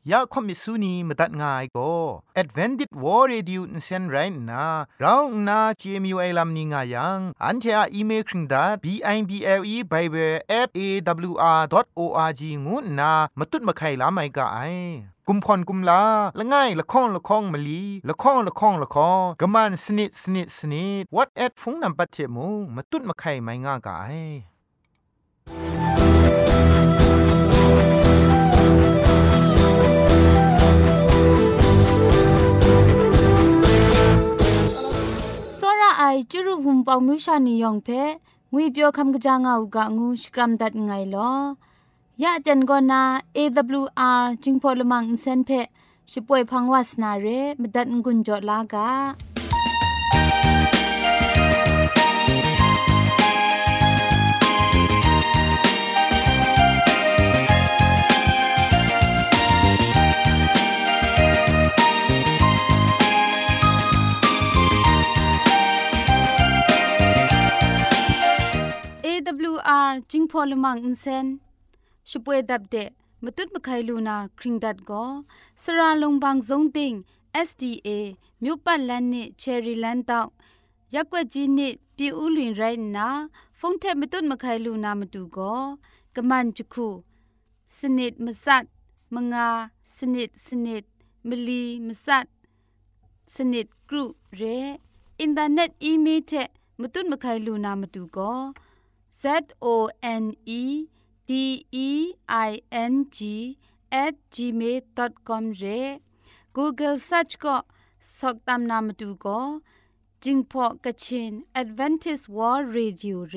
ยาคอมิสุนีมตัดง่ายก็ Advented War Radio นเซนไรนะเราหน้า CMU ไอลัมนิงายังอันเทออีเมลคิงดา bible@awr.org งูนะมาตุ้ดมาไข่ลาไม่กะไอกุมพรกุมลาละง่ายละข้องละข้องมะลีละข้องละข้องละข้องกะมันสนิดสนิดสนิด what at ฟงนำปัจเจมูมาตุ้ดมาไข่ไม่ง่ากะไอไอจุรุภุมปองมิวชานียองเพงุยเปียวคำกะจางเอากะงูสกรัมดัดไงลอยะจันกอนา AWR จิงพอลมังอินเซนเพช่วยพังวาสนาเรมดัดงุนจอลากาAWR จิงพอลมังอินเซนช่วยดับเดะมตุดมะไคลูนาคริงดัดก็สระลงบางซงติง SDA မြို့ပတ်လန်းနစ်ချယ်ရီလန်းတောက်ရက်ွက်ကြီးနစ်ပြည်ဦးလွင်ရိုင်းနာဖုန်ထက်မတုတ်မခိုင်လူနာမတူကောကမန်ချခုစနစ်မစတ်မငါစနစ်စနစ်မလီမစတ်စနစ်ဂရုရဲအင်တာနက်အီးမေးလ်ထက်မတုတ်မခိုင်လူနာမတူကော zoneding@gmail.com เร Google search ก็สอกตามนามดูก็จิงพอกะชิน Adventist World Radio เร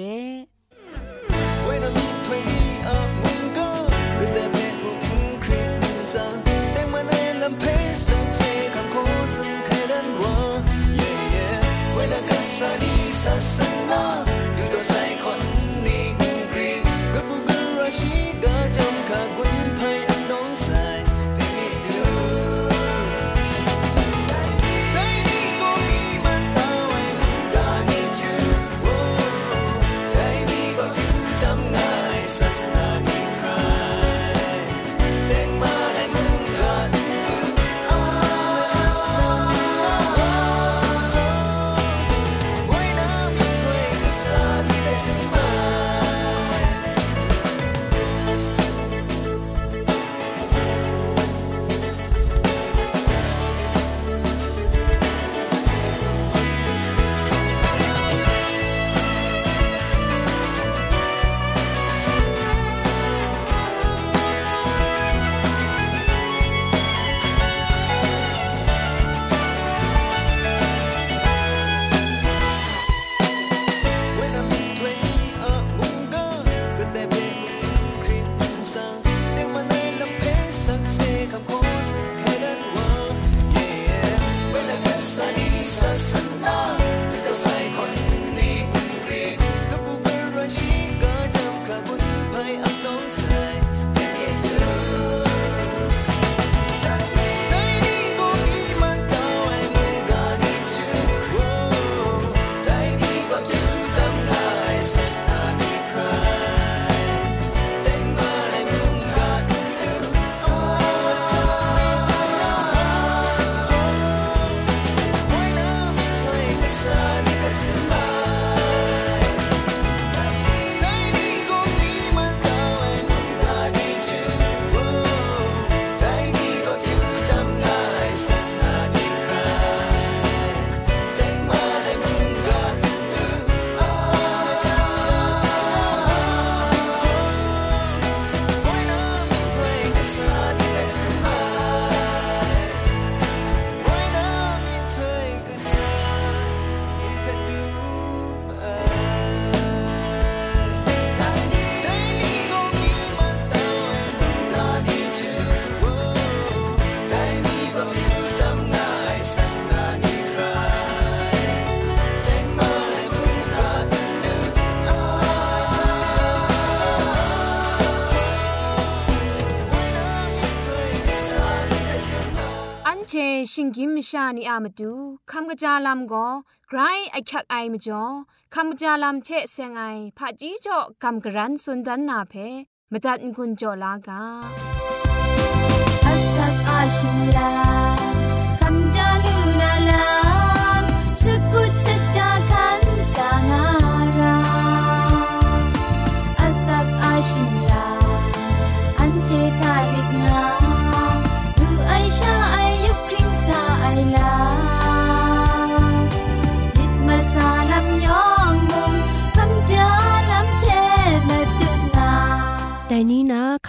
ชิงกิมชานีอามาดูคำกระจาลำก็ไกรไอคักไอมาจ่อคำกระจาลำเชะเซงไอผาจีจ่อคำกระรันสุนดันนาเพมาตัดกุญจ่อลากา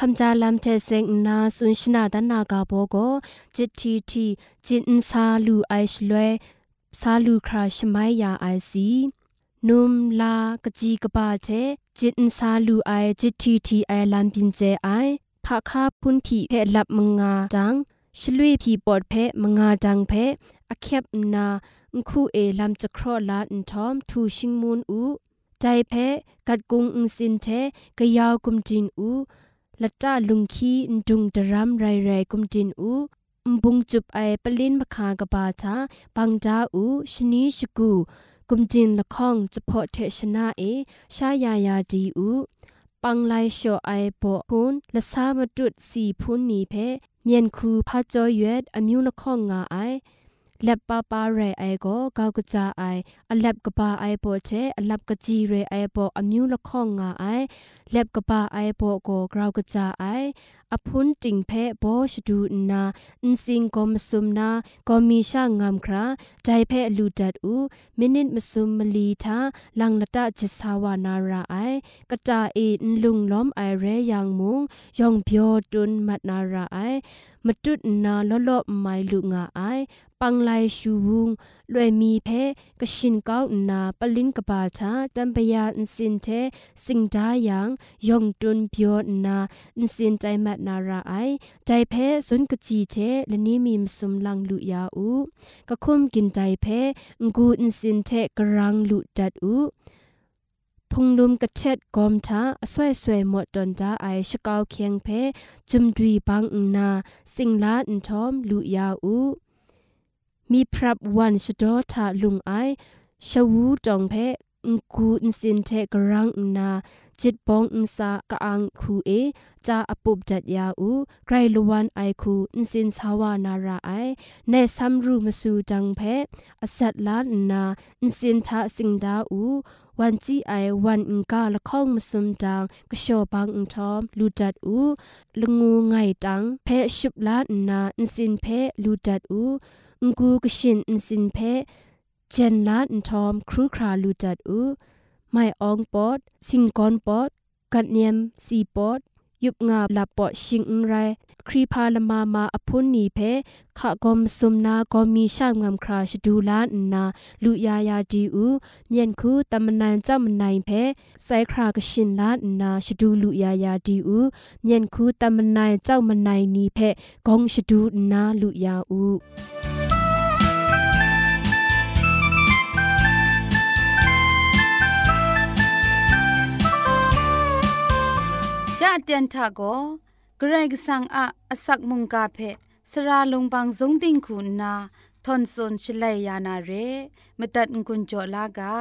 คำจาลำเทเซงนาสุนชนาดันนากาโบโกจิตทีทีจินซาลูไอชลวยซาลูคราชไมยาไอซีนุมลากจีกบาเทจินซาลูไอจิตทีทีไอลำปินเจไอภาคาพุนผีเพลับมงาจังชลุยผีปอดเพมงาจังเพอเข็บนาคู่เอลำจะครอลาอินทอมทูชิงมูนอูใจเพกัดกุงอินสินเทกะยาวกุมจินอูละตาลุงคีดุงดรามไรไรกุมจินอูบุงจุบไอปลินมะคากะบาทาปังจาอูชนีชกูกุมจินละข้องจะพอเทชนาเอชายายาดีอูปังไลโชไอโปพุนละซามดุดสีพุนนีเพเมียนคูพาจอยเวดอมิวละข้องงาไอเล็บปาปาเรไอโกกาวกะจาไออเล็บกะปาไอโปเทอลับกะจีเรไอโปอมิวละข้องงาไอเล็บกะปาไอโปโกกราวกะจาไออพุนติงเพโบชดูนาอินซิงกอมซุมนาก็มีช่างงามคราใจเพลูดัดอูมินิตมซุมมลีทาลังละตะจิสาวานาราไอกะจาเอนลุงล้อมไอเรยังมุงยองเปียวตุนมัดนาราไอมตุดนาลอลอไมลุงาไอปังไลชูวุงลวยมีเพกะชินก้าวนาปลินกะบาทาตัมปยาอินสินเทสิงดายังยองตุนเปียวนาอินสินใจมัดนาราไอใจเพสุนกะจีเทและนี้มีมสุมลังลุยาอูกะคุมกินใจเพงูอินสินเทกะรังลุดัดอูพงลุมกะเท็ดกอมทาสวยสวยหมดตอนจาไอชะกาวเคียงเพจุมดุยบังนาสิงลาอินทอมลุยาอูมีพรับวันชดอทาลุงไอชะวูจองเพกูอินสินเทกรังนาจิตปองอินสากะอังคูเอจาอปุบจัดยาอูไกรลวันไอคูอินสินสาวานาราไอในซัมรูมสูจังเพอสัตลานนาอินสินทาสิงดาอูวันจีไอวันอิงกาละข้องมสุมดังกะโชบังอิงทอมลูดัดอูละงูไงตังเพชุบลานนาอินสินเพลูดัดอูงูกชินอินสินเพเจนลาอินทอมครูคราลูดัดอูไม่อองปอดสิงกอนปอดกัดเนียมสีปอดยุบงาลาปอดชิงอุไรครีพาลมาอพุนนีเพขะกอมสุมนาก็มีช่างงามคราชดูลานนาลุยายาดีอูเมียนคูตำมนานเจ้ามนายเพไซครากชินลานนาชดูลุยายาดีอูเมียนคูตำมนายเจ้ามนายนีเพกองชดูนาลุยาอูยะเตียนทาโกเกรกสังอะอสักมุงกาเพสราลงบางสงติงคุณนาทอนซนชลัยยานาเรมตัดกุญจลากา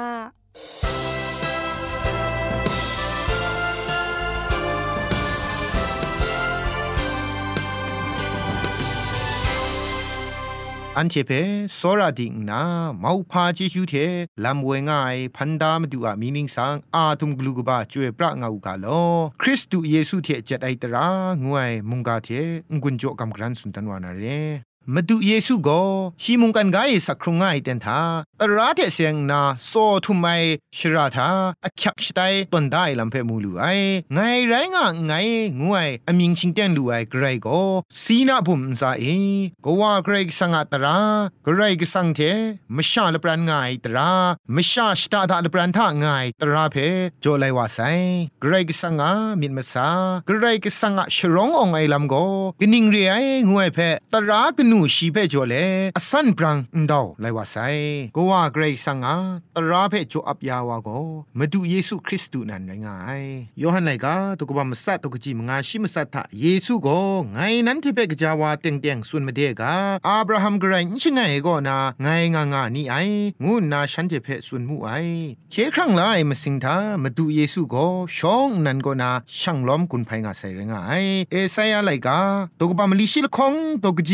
อันเชเพโซราดิงนาเมาพาเจชูเทลำเวงายพันดามดูอะมีนิงสังอาทุมกลูกบาจวยพระงาอุกาโลคริสตุเยซูเทเจ็ดไอตรางวยมุงกาเทงุนโจกำกรันสุนตันวานาเรมาดูเยซูก็ชีมุงกันไกสักครุงไงเต็นทาตราเทเสียงนาโซทุมไมชราทาอักยักชไตตนได้ลำเพมูลูไอไงไรงะไงงวยอมิงชิงเตียนดูไอไกรก็สีนาบุมซาเอก็ว่าไกรสังอัตราไกรก็สังเทมชาลปรันไงตรามชาชตาดาลปรันทาไงตราเพโจไลวาไซไกรก็สังอามิดมาซาไกรก็สังอาชร้ององไอลำก็กนิงเรียงวยเพตรากนูชีเพจเลอสันปรังดาวไลวาไซก็ว่าเกรกสังอาตราเพจอับยาวาก็มาดูเยซูคริสต์นั่นไงยอหันไลกาตุกบามสัตตุกจิมงาชิมสัตทะเยซูก็ไงนั้นที่เปกจาวาเต็งๆส่วนมาเดกาอับราฮัมไกรชิงไงก็นาไงงานี่ไองูนาฉันที่เพส่วนมูไอเคครั้งไลมาสิงทามาดูเยซูก็ช่องนั้นก็นาช่างล้อมกุนไพงาใส่ไรงาเอไซยาไลกาตุกบามลิชิลคงตุกจิคุณละ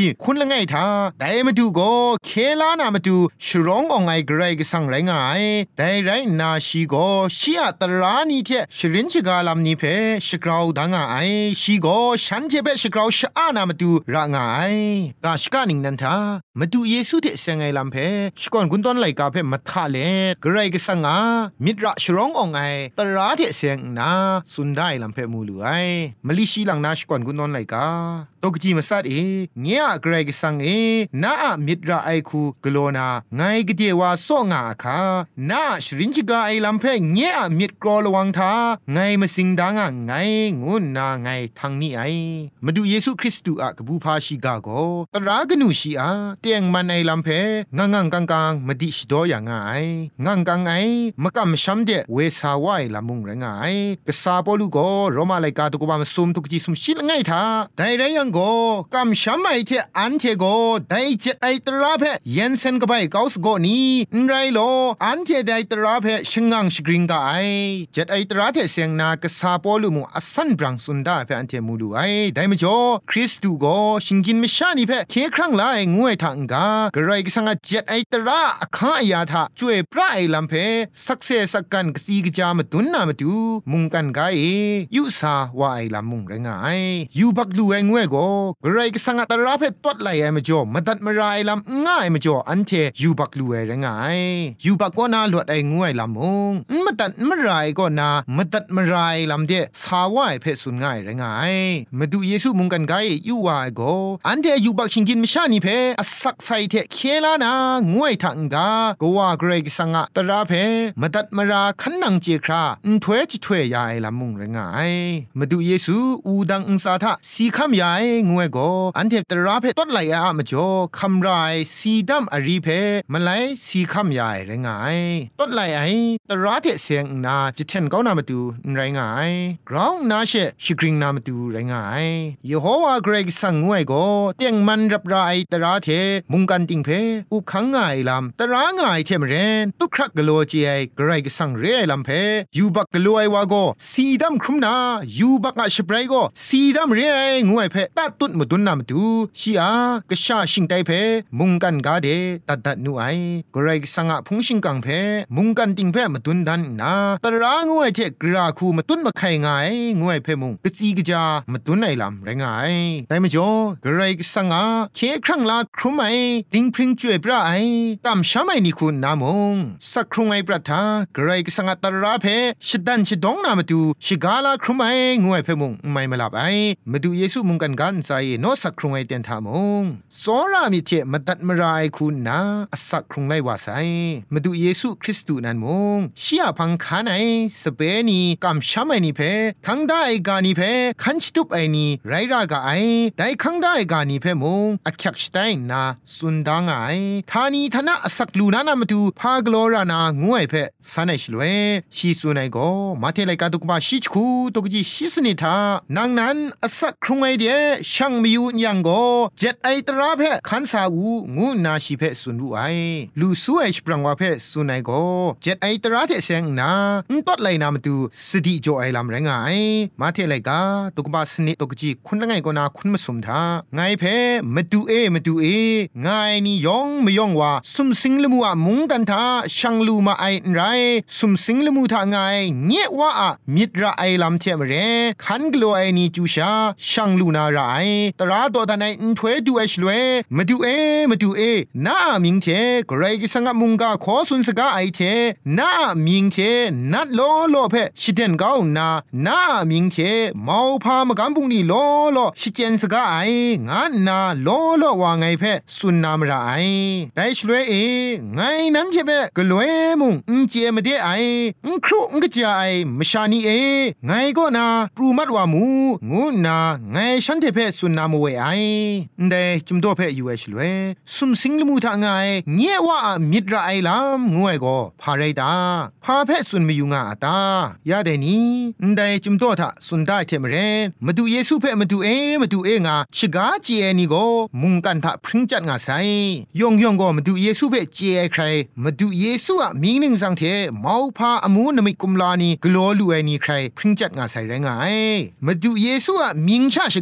ไงทาแต่มาดูก็เคลานามาดูชร้ององไงกระไรก็สังไรงายแต่ไรนาชีก็ชีอะตรานีเทชรินชกาลามนีเพชกราวดังไอชีก็ฉันเจเปชกราวชะอานามาดูระงายกาชกานิงนันทามาดูเยซูเทเซงไงลำเพชก่อนกุนตอนไหลกาเพมัทธาเลกระไรก็สังอามิตรชร้ององไงตราเทเซงนาสุนได้ลำเพมูลูไอมลิชีหลังนาชก่อนกุนตอนไหลกาตกจีมาสัดเงียกระไรก็สังนามิตรไอคูกโลนาไงกเดียวว่าโซงาคานาชรินจิกาไอลำเพเงียมิตรกรอลวังทาไงมาสิงดังไงงูนาไงทางนี้ไอมาดูเยซูคริสต์อะกบูพาชิกาโกตรากนูชีอาเตียงมันไอลำเพงังกังมาดิชโดอย่างไงงังกังไอมะกำชัมเดเวสาวายลำมุงไรงไงกษาปอลูโกโรมาไลกาตุกบามซุมตุกจีซุมชิลไงทาแต่ไรยังโกกำชัมไอเทอันเทโกได้เจ็ดไอตราเพเย็นเซนกบายกาวสโกนี้ไรโลอันเทได้ตราเพชงังชกริงกาไอเจ็ดไอตราเทเสียงนากษาปอลูมุอสันบรังสุนดาเพอันเทมูลูไอได้มจ่อคริสตูโกชิงกินไม่ชานีเพเคครั้งไลงวยทางกากระไรก็สังเจ็ดไอตราข้าอยาทาช่วยพระไอลำเพสักเซสักกันกสีกจามตุนนามาดูมุงกันกายยุสาวาไอลำมุงไรงายยูบักลูไองวยโกกระไรก็สังตราเพตวดไหลไอมาจ่อมาตัดมาไรลำง่ายมาจ่ออันเทยูบักลูไอไรงายยูบักก็น่าหลวดไองวยลำมุงมาตัดมาไรก็น่ามาตัดมาไรลำเดสาวายเพสุนง่ายไรงายมาดูเยซูมุงกันกายยูวาโกอันเทยูบักชิงกินไม่ชานีเพอสักไซเทเคลานางวยทางกากว่าเกรกสังตราเพมาตัดมาราขันนังเจคราถวยจิถวยยายลำมุงไรงายมาดูเยซูอูดังอุสาทะสีคำยายงวยโกอันเทตราเพต้นไหลอามาจ่อคำไรสีดำอรีเพมาไลสีคำยายไรงายต้นไหลไอตราเทเสียงนาจิเทนเก้านามาดูไรงายกราวนาเชชิกริงนามาดูไรงายยโฮวาเกรกสังงวยโกเตียงมันรับไรตราเทมุงกันติงเพอุคังง่ายลำตรางายเทมเรนตุครักกลัวจีไอเกรกสังเรลำเพยูบักกลัวไอวาโกสีดำครุมนายูบักอาชเปรโกสีดำเรงวยเพตัดตุดมาดุนนามาดูชีอากระชาชิงไตเพมุงกันกาเดตัดนูไอเกรกสังพุงชิงกังเพมุงกันติงเพมาดุนดันนาตรางวยเทกราคูมาตุนมาไข่ง่ายงวยเพมุงกะจีกะจามาตุนไอลำไรงายแต่ไม่จ่อเกรกสังเคครั้งลาครุมไอดิงพริงจ่วยปราไอกำช้ำไอนี่คุณนามงสักครุงไอปราทาเกรกสังตราเพชดันชดองนามาดูชิกาลาครุมไองวยเพมุงไม่มาลับไอมาดูเยซูมุงกันกันใจโนสักครุงไอเตียนทามงสอรามิเทมาตัดมารายคุณนาสักครุงไลวาไซมาดูเยซูคริสต์นันมงชียพังคานไอสเปนีกำช้ำไอนี่เพคังได้กานี่เพคันชิตุปไอนี่ไรรากาไอได้คังได้กานี่เพมงอักยักสไตนาสุนดังไอทานีทนะสักลูนานามาดูพากลอรานางวยเพสันไอชลเวชีสุนัยโกมาเทไลกาตุกบาชิชคูตุกจีชิสนิทานางนั้นสักครุงไอเดียช่างมีอยู่ยังโกเจ็ดไอตราเพขันสาวูงูนาชีเพสุนรูไอลูซูไอชปรังวาเพสุนัยโกเจ็ดไอตราเทเซงนาตัดไลนามาดูสติโจไอลำแรงไงมาเทไลกาตุกบาสนิตุกจีคุณละไงก็นาคุณมาสมทาไงเพมาดูไงนี่ยองไม่ยองว่าสุมสิงละมัวมุงกันทาช่างลูมาไอไรสุมสิงละมูทาไงเงี้ยว่ามิตรไอลำเทมเรขันกลัวไอนี่จูชาช่างลูนาไรตราตัวทนายถวยดูไอชลเวมาดูน้ามิงเทกรกิสังมุงกาขอสุนสกาไอเทน้ามิงเทนัดโลเพชิเดนก้าวน้ามิงเทมาวพามกันบุงนี่โลชิเจนสกาไองานนาโลว่าไงเพสุนนามระไอแต่ชลวยไงนั้นเชเบกลวยมุงเจมเดไอครุงกะจายมชานีไงก็นาปรูมัดว่ามูงูนาไงฉันเทเพสุนนามเวไอแต่จุมโตเพอยู่ชลวยสุมสิงลมูทาไงเงี้ยว่ามิตรไอลำงวยก็พาไรตาพาเพสุนมีอยู่งาตายาเดนี้แต่จุมโตทะสุนได้เทมเรมาดูเยซูเพมาดูงาชิกาเจนี่ก็มุงกันทะพริ้งจัดงาไซยองก็มาดูเยซูเพเจใครมาดูเยซูอะมีหนึ่งสังเทมาวพาอมูนมิกุมลานีกลัวลูไอนี่ใครพริ้งจัดงาไซแรงไงมาดูเยซูอะมิงชาชิกาเจ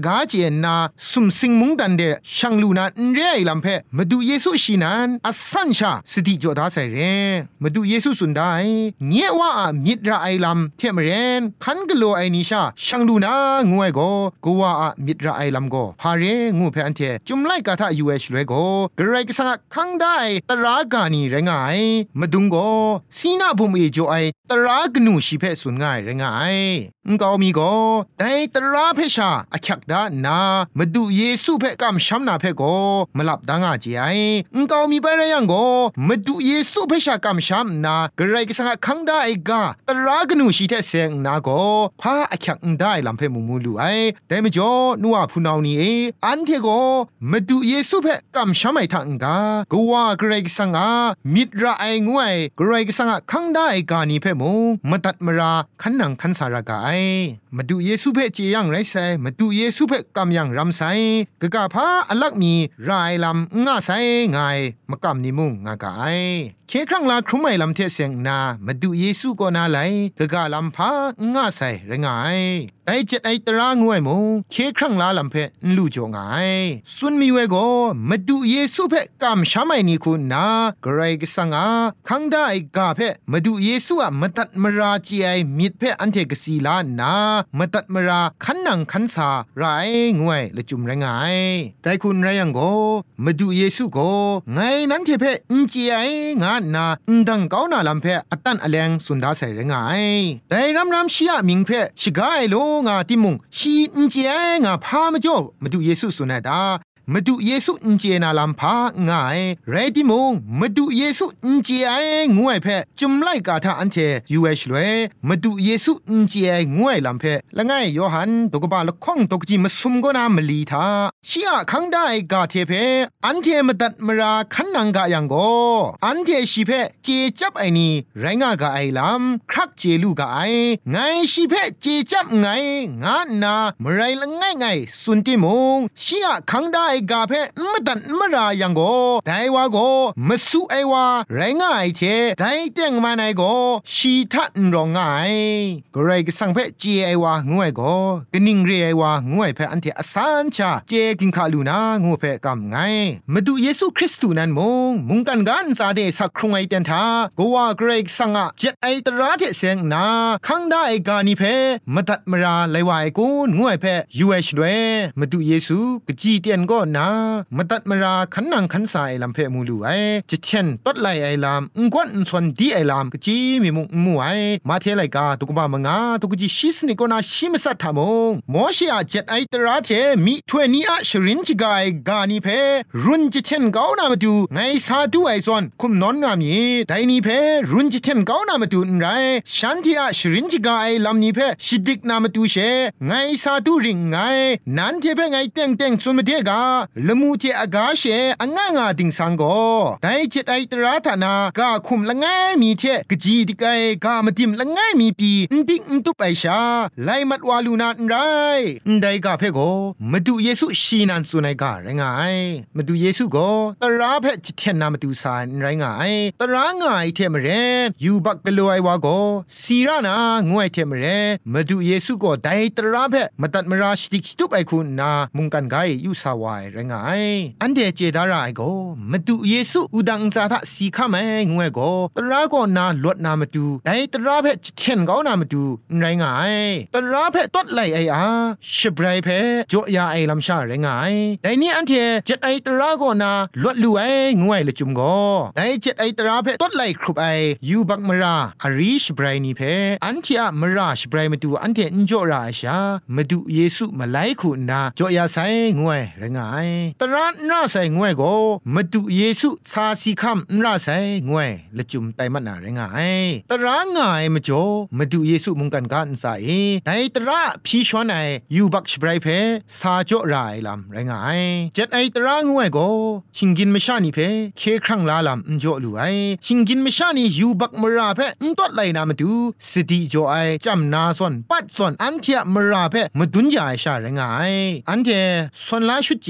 นาสุมสิงมุงดันเดช่างลูนาเรไอลำเพมาดูเยซูชีนันอัสันชาสติจดาใส่เรมาดูเยซูสุนได้เงี้ยว่ามิตรไอลำเทมเรนคันกโลไอนิชาช่างลูนางวยโกกูว่ามิตรไอลำโกพาเรงูเพอันเทจุมไลกาทายูเอชเลยโกกระไรก็สังคังได้ตรากานีไรงายมาดุงโกสีนาบุมเอโจไอตรากนูชีเพสุนง่ายไรงายงามีโกแต่ตราเพชาอคักดานามาดูเยซูเพกำช้ำนาเพโกมาหลับดังอาจีไองามีไปไรยังโกมาดูเยซูเพชากำช้ำนากระไรก็สังคังได้กาตรากนูชีเทเซงนาโกพาอคักได้ลำเพมุมูลูไอแต่ไม่จ่อนัวพูนาวนี่อันเทโกมาดูเยซูเพกำช้ำไม่ทังกากูว่ากระไรก็สังมิตรไองวยกระไรก็สังคังได้กานี่เพมุมาตัดมราขันนังขันสารกามาดูเยซูเพ่เจียงไรไซมาดูเยซูเพ่กำยังรำไซกะกะพาอลักมีรายลำง่าไซไงมากำนิมุงงากายเคครั้งลาครุไม่ลำเทเสียงนามาดูเยซูก็นาไหลกะกะลำพาง่าไซไรงายไอเจ็ดไอตรางวยมุงเคครั้งลาลำเพ่ลู่จงไงสุนมีเวโกมาดูเยซูเพ่กำชาไม่นี่คุณนากระไรก็สังคังได้กาเพ่มาดูเยซูมาตัดมราจีไอมิดเพ่อันเทกสีลานามาตัดมราขันนังขันสาไรงวยละจุมไรงายแต่คุณไรยังโกมาดูเยซูโกไงนั้นเทเพ่อินจีไองานนาดังเก้านาลำเพ่อตันอแลงสุนดาใส่ไรงายแต่รำชียมิงเพ่ชิกายโลงาติมุงชีอินจีไองาพามาจ่อมาดูเยซูสุนัดามาดูเยซูอินเจนาลำพาง่ายเรดิมงมาดูเยซูอินเจไองวยเพจุมไลกาทาอันเทยูเอชเลยมาดูเยซูอินเจไองวยลำเพละไงโยฮันตกบาลข้องตกจีมาซุมก็นามลีทาชียคังได้กาเทเพอันเทมาตัดมราขันนังกายังโกอันเทชีเพเจจับไอนี่ไรงากาไอลำครักเจลูกาไอไงชีเพเจจับไงงานนามไรละไงไงสุนติมงชียคังได้กาเพมตันมรายังโกไดวาโกมสุไอวาไรงายเทไดเต็งมาไนโกชีทันรองไงกไรก็สังเพเจไอวางวยโกกนิงเรไอวางวยเพอันเทอสันชาเจกินคาลูนางูเพกำไงมาดูเยซูคริสต์นั้นมุงกันกันซาเดสักครุงไอเตนทาโกวาเกรกสังเจ็ดไอตราเทเซงนาคังได้กานิเพมตัดมราไลวายกูงวยเพยูเอชด้วยมาดูเยซูกจีเตียนก็นามาตัดมราขันนังขันสายลำเพมูลูไอจิเชนตัดไลไอลำกวนส่วนดีไอลำกจีมีมุงมูไอมาเทไลกาตุกบามงาตุกจีชิสนิโกนาชิมสัตทามงโมชิอาเจ็ดไอตราเทมีถ้วยนี้อะชรินจิกาไอกานิเพรุนจิเชนเกานามาดูไงซาดูไอซอนคุมนอนนามีไดนีเพรุนจิเชนเกานามาดูไรฉันที่อะชรินจิกาไอลำนี้เพชิดิกนามาดูเชไงซาดูริงไงนันเทเพไงเต็งเต็งส่วนมาเทกาละมูเจอากาเชองางาดิงสังโกไดเจ็ดไอตราธนากาคุมละไงมีเทกจีดิกไอกามาดิมละไงมีปีดิงตุปไอชาไลมัดวาลูนาไรไดกาเพโกมาดูเยซูชีนันสุนัยกาไรงายมาดูเยซูโกตราเพจิเทนนามาดูสายไรงายตรางายเทมเรนยูบักกลัวไอวาโกสีรานางวยเทมเรนมาดูเยซูโกไดตราเพมาตัดมราชติกตุปไอคุณนามุงกันไกยูสาวายไรงายอันเดเจดาราไอโกมาดูเยซูอุดังซาทะสีข้าแมงวยโกตราโกนาลดนามาดูไดตราเพจิเทนเกานามาดูไรงายตราเพตดไลไอชิบไรเพจ่อยาไอลำชาไรงายไดนี้อันเทเจ็ดไอตราโกนาลดลูไองวยละจุมโกไดเจ็ดไอตราเพตดไลครุบไอยูบักมราอาริชบไรนีเพอันเทอะมราชบไรมาดูอันเทอินจ่อราชามาดูเยซูมาไลคุณนาจ่อยาไซงวยไรงายตราน่าไซงวยโกมาดูเยซูซาสีคำน่าไซงวยละจุมไตมันนาไรงายตรางายมาจ่อมาดูเยซูมุงกันกันซาไดตราพี่ชวนไอยูบักชบไรเพซาจ่อรายลำไรงายเจ็ดไอตรางวยโกชิงกินมชานีเพเคครั้งลาลำจ่อลูไอชิงกินมชานียูบักมราเพตัดไลนามาดูสติจ่อไอจำนาซอนปัดซอนอันเทียมราเพมาดุนยาชาไรงายอันเทซอนลาชุดเจ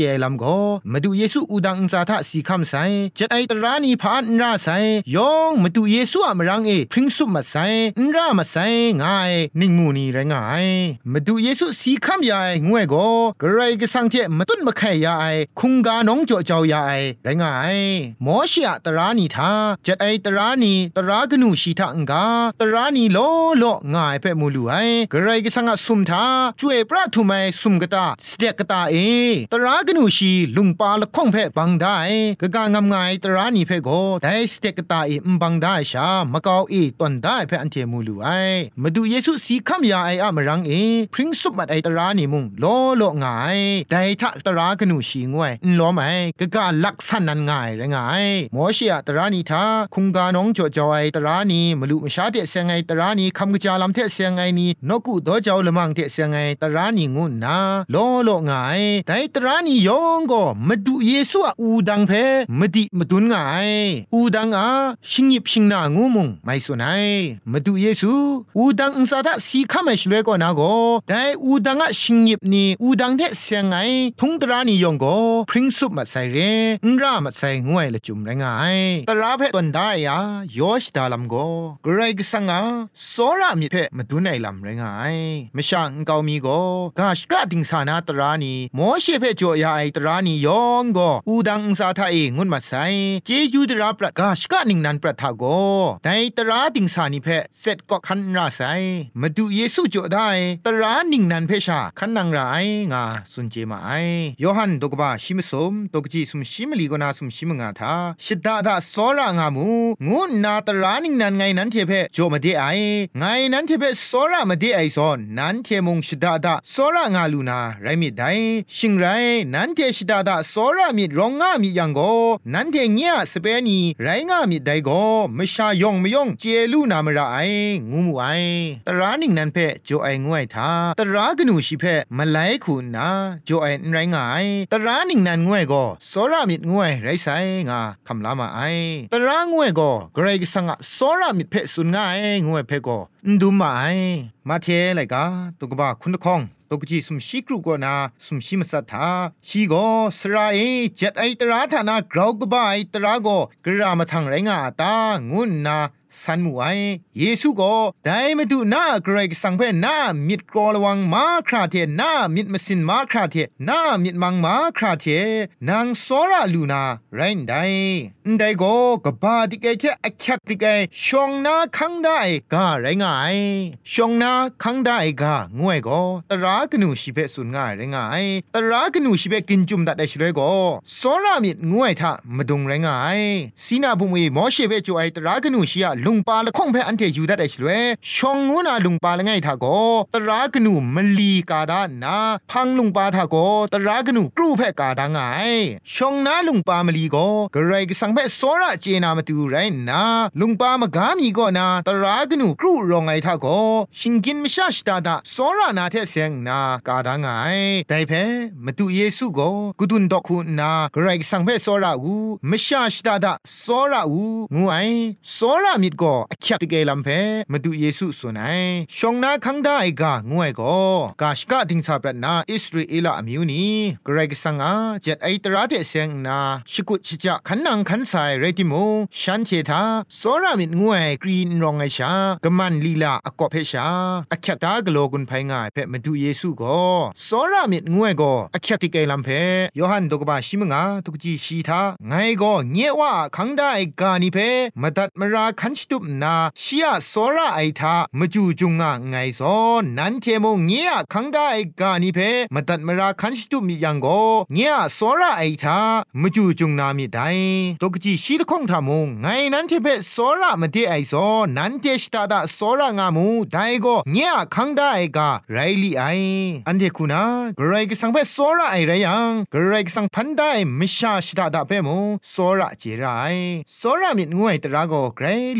เอลำก็มาดูเยซูอูดังอุซาทะสีคำใส่จัดไอตรานีพานราใส่ยองมาดูเยซูอะมรังพริ้งสุบมาใส่รามาใส่ง่ายนิ่งมูนีไรงายมาดูเยซูสีคำยายงวยก็กระไรก็สังเทมาตุนมาไข่ยายคุงกาน้องจ่อเจ้ายายไรงายหมอชีอะตรานีทาจัดไอตรานีตรากนูชีทาอังกาตรานีโลโลง่ายเพ่มูลูไอกระไรก็สังอะสุมทาช่วยพระทุไมสุมกตาสเตกตาตรากนูชีลุงปาละข้องเพ่บังได้กะกางำงายตรานีเพ่โกได้สเตกตาบังได้ชามะกาวตอนได้เพ่อันเทมูลูไอมาดูเยซูสีคำยาอะมรังพริ้งสุบมัดไอตรานีมุงโลโลง่ายได้ทักตรากนูชีงวยล้อไหมกะกาลักษณะง่ายไรงายหมอเชียตรานีทาคุงกาน้องจ่อจอยตรานีมลุมชาเตเสียงไอตรานีคำกะจาลำเทเสียงไอนีนกุดอเจ้าละมังเทเสียงไอตรานีงุนนาโลโลง่ายได้ตรานียองก็มาดูเยซูอูดังเพมาดิมาดุนง่ายอูดังชิงยิบชิงนางูมุงไม่สนไอมาดูเยซูอูดังอุซาทะสีคำไม่ช่วยก็นาก็ได้อูดังชิงยิบนี่อูดังเทเสียงไอทุงตรานียองก็พริ้งสุบมาใส่เรรามาใส่งวยละจุมไรงายตราเพตนได้ยอชดาลำก็กระไรก็สังโซรามิเพมาดุนไอลำไรงายไม่ช่างเกามีก็กาชกะดิงสานาตรานีหมอเชเพจ่อยาไอตรานียองก็อูดังอุซาทะงุนมาใส่เจจูตราปรัดกาชกะนิงนันปรัดทาก็ได้ตราดิงสานีเพเสร็จก็คันราใส่มาดูเยซูจ่อได้ตรานิงนันเพชาคันนังไรงาสุนเจมาไอยอหันดกบาชิมสมดกจีสุมชิมลีกนาสุมชิมงาทาชิดาดาสอรางามูงูนาตรานิงนันไงนั้นเทเพจ่อมาเดไอไงนั้นเทเพสอรามาเดไอซอนนั้นเทมงชิดาดาสอรางาลูนาไรมิไดชิงไรนั้นเทชิดาดาสอรามิรองงามิยังโกนั้นเทเงียสเปนีไรงามิไดโกมชายองมยองเจลูนามระไองูมูไอตรานิงนันเพจ่อไองวยทาตรากนูชิเพมาไลคูนาจ่อไอไรงายตรานิงนันงวยโกสอรามิงวยไรไซงาคำลามาไอตรางวยโกเกรกสังสอรามิเพสุนงายงวยเพโกดูมาไอมาเทไลกาตุกบะคุณตะคองตกจีสุมชิกรุกนาสุมชิมสัทธาชีโกสราเจ็ดไอตราธานากราวกบายตราโกกรามาทังไรงาตางุนนาสันมูไอเยซูก็ได้มาดูหน้าเกรกสังเพหน้ามิดกรอระวังมาคราเทหน้ามิดมสินมาคราเทหน้ามิดมังมาคราเทนางสอราลูนาไรนได้ก็กบาติเกเทอคักติเกชองนาคังได้กาไรงายชองนาคังได้กางวยก็ตรากนูชิเปสุนง่ายไรงายตรากนูชิเปกินจุมดัดได้ช่วยก็สอรามิดงวยทะมาดุงไรงายสีนาบุมวีหมอเชเปจูไอตรากนูชิยลุงปาละคงเพอันเทยูดัดไอชลวยชองงูนาลุงปาละไงทาโกตรากนูมลีกาดานาพังลุงปาทาโกตรากนูกรูเพกาดาไงชองนาลุงปามลีโกกระไรก็สังเพสอระเจนามาตูไรนาลุงปามกามีโกนาตรากนูกรูรองไงทาโกชิงกินมชาชตาดาสอระนาเทเซงนากาดาไงได้เพมาตูเยซูโกกุดุนดอกคูนากระไรก็สังเพสอระอูมชาชตาดาสอระอูงูไอสอระมิดก็อคักติเกลัมเพมาดูเยซูสุนัยชองนาคังได้กางวยก็กาชกะดิงซาปรนาอิสราเอลอมิวนีเกรกสังเจ็ดไอตราเตเซงนาชิกุชิจะขันนังขันไซเรติโมชันเชทาสอรามิดงวยกรีนรองไอชากะมันลีลาอากอเพชาอคักตากโลกุนไพงายเพมาดูเยซูก็สอรามิดงวยก็อคักติเกลัมเพยอหันดกบาชิมงาตุกจีชีทาไงก็เงียว่าคังได้กานิเพมาดัดมราคันชิตุนาชียสอระไอทามจูจุงไงซอนันเทมงเงียคังได้กานิเพมาตัดมราคันชิตุมิยังโกเงียสอระไอทามจูจุงนามิไดตกจีชีลคงทามงไงนันเทเพสอระมาเดไอซอนันเทชตาดาสอระงามูไดโกเงียคังได้กาไรลีไออันเดคุนากรายกสังเพสอระไอไรยังกรายกสังพันได้มิชาชตาดาเปมสอระเจไรสอระมิดงวยตราโกไกรลุ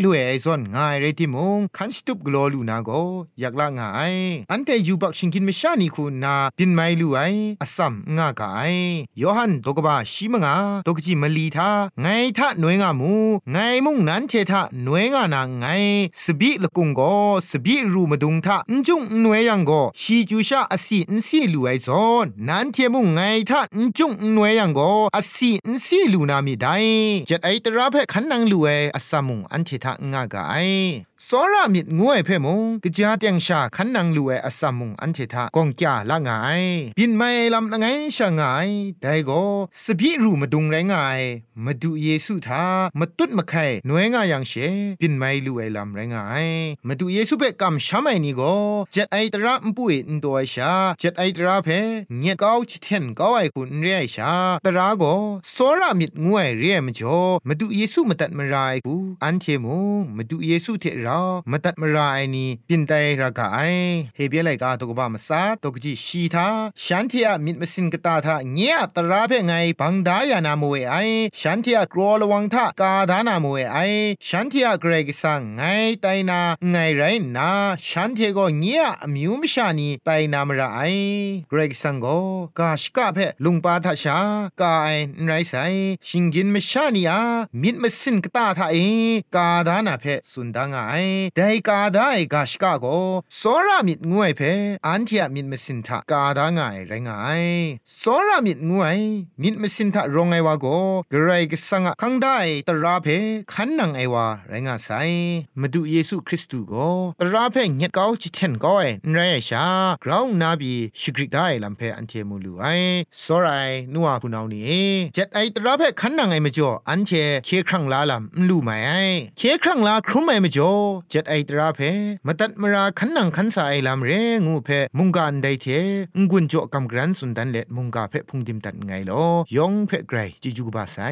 ลุเอซอนง่ายเรติมงคันสตุบกลอลูนาโกอยากละง่ายอันเตยูบักชิงกินเมชานีคูนาปินไมลุไออสัมง่ากายยอหันตกบะชิมงาตกจิมลีทาไงทะหน่วยงามูไงมุงนันเททะหน่วยงานาไงสบิละกุงโกสบิรูมดุงทะจุงหน่วยยังโกชีจูชาอสีอินซีลุไอซอนนันเทมุงไงทะจุงหน่วยยังโกอสีอินซีลูนามีไดจัดไอตราเพขันนังลุเออสัมมุงอันเททะง่ากายสอรามิดงวยเพ่มงกะจาเตียงชาขันนังลูเออสัมมุงอันเททะกองจาละง่ายบินไม่ลำละไงชะง่ายได้ก็สบิรูมาดุงไรง่ายมาดูเยซูทามาตุดมาไข่หน่วยง่ายยังเชบินไม่ลูเอลำไรง่ายมาดูเยซูเปกำช้ำไอนี่ก็จัดไอตระมปุยอินตัวชาจัดไอตระเพเงียดก้าวชิเทนก้าวไอคุณเรียชาตระก็สอรามิดงวยเรียมจ่อมาดูเยซูมาตัดมาไรกูอันเทมงมาดูเยซูเทรามาตัดมาไรนี่ปินไตรากาไอเฮเบียไลกาตกบ้ามาซาตกจีชีทาฉันเทียมิดมาสินกตาทาเงียตระเพไงบังดายานามวยไอฉันเทียกรอระวังทากาดานามวยไอฉันเทียเกรกสังไงไตนาไงไรนาฉันเทียก็เงียมิวมิชานีไตนามระไอเกรกสังก็กาชกาเพลุงปาทาชากาไอไรไซชิงกินมิชานีอามิดมาสินกตาทาเอกาดานาเพสุนดังไอได้กาได้กาชกาโกสอรามิดงวยเพอันเทียมิดมสินทากาดางายไรงายสอรามิดงวยมิดมสินทารองไอวาโกกระไรกสังคังได้ตราเพขันนังไอวาไรงาไซมาดูเยซูคริสต์โกตราเพเงียดเกาจิเทนก้อยไรชากราวนาบีชิกริกได้ลำเพอันเทมูลูไอสอไรนัวพูนาวนี่เจ็ดไอตราเพขันนังไอมจ่ออันเทเคครั้งลาลำลูไม่ไอเคครั้งลาครุมไอมจ่อเจ็ดไอตราเพมาตัดมราขันนังขันสายลำเรงูเพมุงกันได้เทงุนจ่อกำกรันสุนดันเล็ดมุงกาเพพุงดิมตัดไงลอยองเพไกรจิจูบาไซ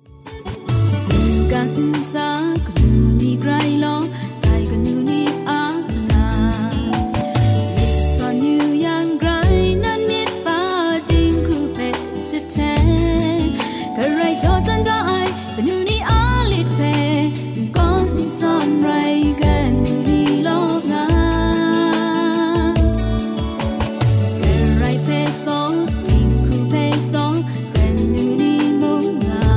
กันสากดูมีไกรลอไทยกันนูนี่อานามิสอนอยู่ยังไกรนั้นมิดป้าจิงคูเพจะแทกระไรจอตันก็ไอกันนูนี่อาลิดเพก้อนสอนไรกันนูนี่ลอกงากระไรเพสองจิงคูเพสองกันนูนี่มุงงา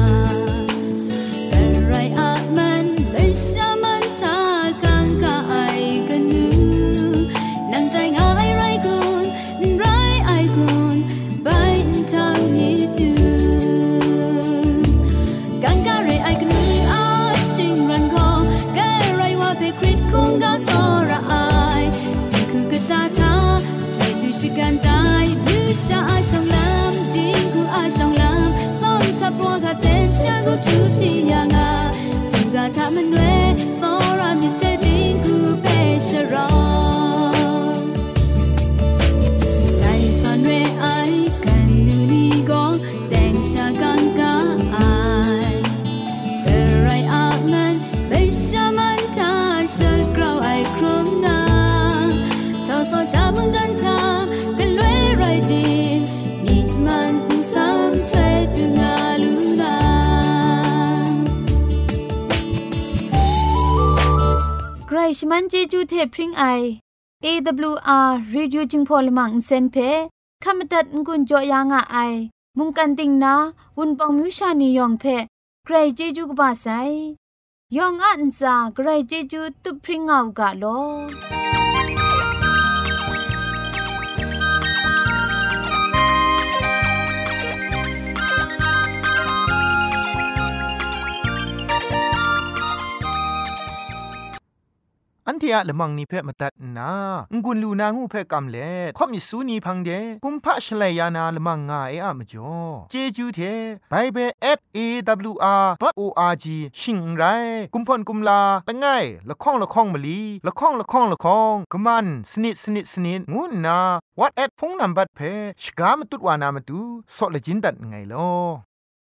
กันตายดูชาอาชงลำดิงกูอาชงลำซ้อมทับวัวกาเตชากูจูบจียังอาจูกาทามันเวสอรามิเตดิงกูเพชรอใจสอนเวไอกันนูนี่ก็แดงชากังกาไอเกระไรอามันเบชามันทาฉันกราวไอครุมนาเจ้าสอจามึงดันทาใครชมันเจจูเทพริงไอ AWR Reducing Polymer เซนเพขมตัดงุนจอยางอไอมุงกันติงนาวุนปองมิวชานียองเพใครเจจูกบาไซยองอันซาใครเจจูตุพริงเอากะโลอันเทียละมังนิเพ่มาตัดนางุนลูนางูเพ่กำเล่ข่อมิสูนีพังเดกุมพะชเลยานาละมังงาเออะมจ่อเจจูเทไบเบิล@awr.org ชิงไรกุมพ่นกุมลาละง่ายละข้องละข้องมะลีละข้องละข้องละข้องกะมันสนิดสนิดสนิดงูนา WhatsApp พงนัมบัดเพ่ชกามตุดวานามตุซอเลจินดัดไงลอ